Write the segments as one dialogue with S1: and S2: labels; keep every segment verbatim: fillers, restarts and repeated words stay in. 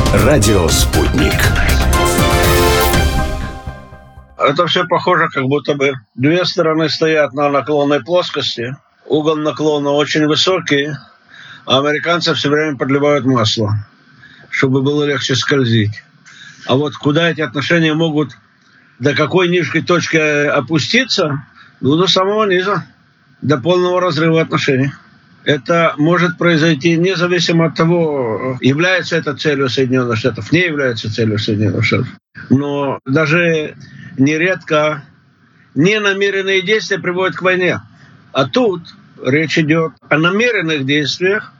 S1: Радио «Спутник».
S2: Это все похоже, как будто бы две стороны стоят на наклонной плоскости. Угол наклона очень высокий, а американцы все время подливают масло, чтобы было легче скользить. А вот куда эти отношения могут, до какой низкой точки опуститься, ну, до самого низа, до полного разрыва отношений. Это может произойти независимо от того, является это целью Соединенных Штатов, не является целью Соединенных Штатов. Но даже нередко ненамеренные действия приводят к войне. А тут речь идет о намеренных действиях.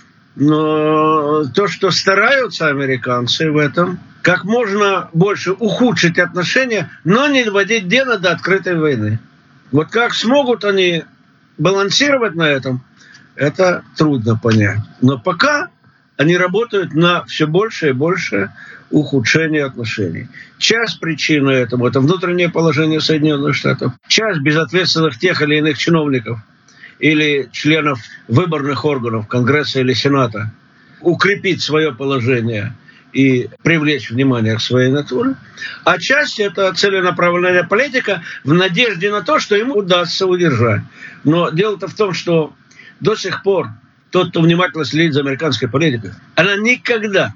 S2: Но то, что стараются американцы в этом, как можно больше ухудшить отношения, но не доводить дело до открытой войны. Вот как смогут они балансировать на этом, это трудно понять. Но пока они работают на все больше и больше ухудшение отношений. Часть причины этому – это внутреннее положение Соединенных Штатов. Часть безответственных тех или иных чиновников или членов выборных органов Конгресса или Сената укрепить свое положение и привлечь внимание к своей натуре. А часть – это целенаправленная политика в надежде на то, что ему удастся удержать. Но дело-то в том, что до сих пор тот, кто внимательно следит за американской политикой, она никогда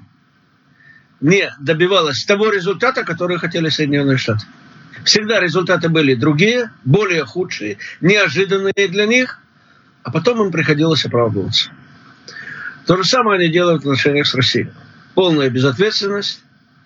S2: не добивалась того результата, который хотели Соединенные Штаты. Всегда результаты были другие, более худшие, неожиданные для них, а потом им приходилось оправдываться. То же самое они делают в отношениях с Россией. Полная безответственность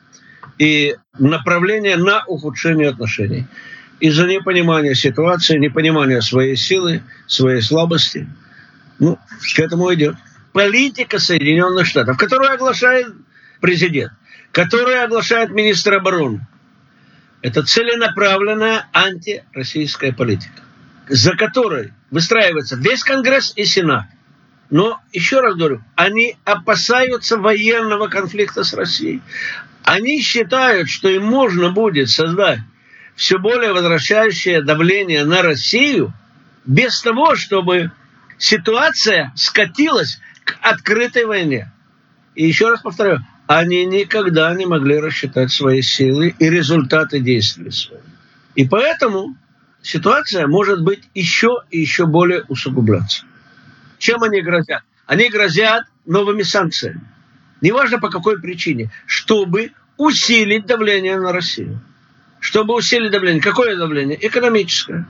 S2: и направление на ухудшение отношений. Из-за непонимания ситуации, непонимания своей силы, своей слабости. Ну, к этому идет. Политика Соединенных Штатов, которую оглашает президент, которую оглашает министр обороны, это целенаправленная антироссийская политика, за которой выстраивается весь Конгресс и Сенат. Но, еще раз говорю, они опасаются военного конфликта с Россией. Они считают, что им можно будет создать все более возвращающее давление на Россию без того, чтобы ситуация скатилась к открытой войне. И еще раз повторяю, они никогда не могли рассчитать свои силы и результаты действий своих. И поэтому ситуация может быть еще и еще более усугубляться. Чем они грозят? Они грозят новыми санкциями. Неважно по какой причине. Чтобы усилить давление на Россию. Чтобы усилить давление. Какое давление? Экономическое.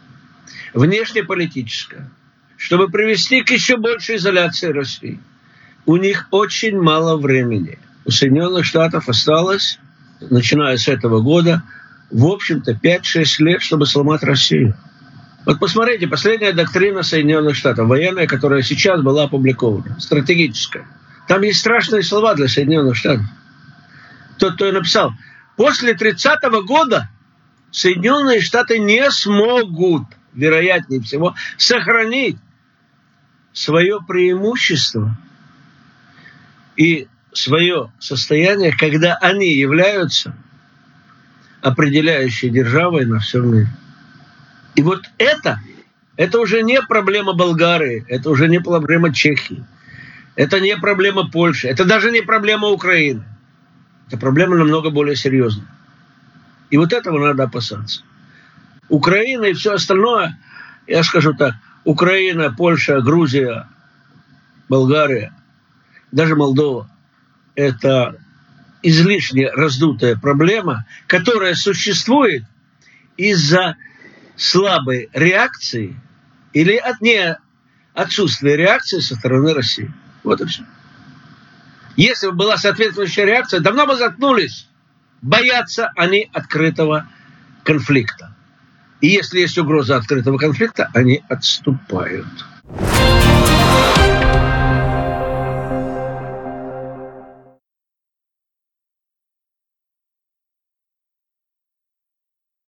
S2: Внешнеполитическое. Чтобы привести к еще большей изоляции России. У них очень мало времени. У Соединенных Штатов осталось, начиная с этого года, в общем-то, пять-шесть лет, чтобы сломать Россию. Вот посмотрите, последняя доктрина Соединенных Штатов, военная, которая сейчас была опубликована, стратегическая. Там есть страшные слова для Соединенных Штатов. Тот, кто ее написал. После тридцатого года Соединенные Штаты не смогут, вероятнее всего, сохранить свое преимущество и свое состояние, когда они являются определяющей державой на всем мире. И вот это, это уже не проблема Болгарии, это уже не проблема Чехии, это не проблема Польши, это даже не проблема Украины. Это проблема намного более серьезная. И вот этого надо опасаться. Украина и все остальное, я скажу так, Украина, Польша, Грузия, Болгария, даже Молдова – это излишне раздутая проблема, которая существует из-за слабой реакции или от не отсутствия реакции со стороны России. Вот и все. Если бы была соответствующая реакция, давно бы заткнулись. Боятся они открытого конфликта. И если есть угроза открытого конфликта, они отступают.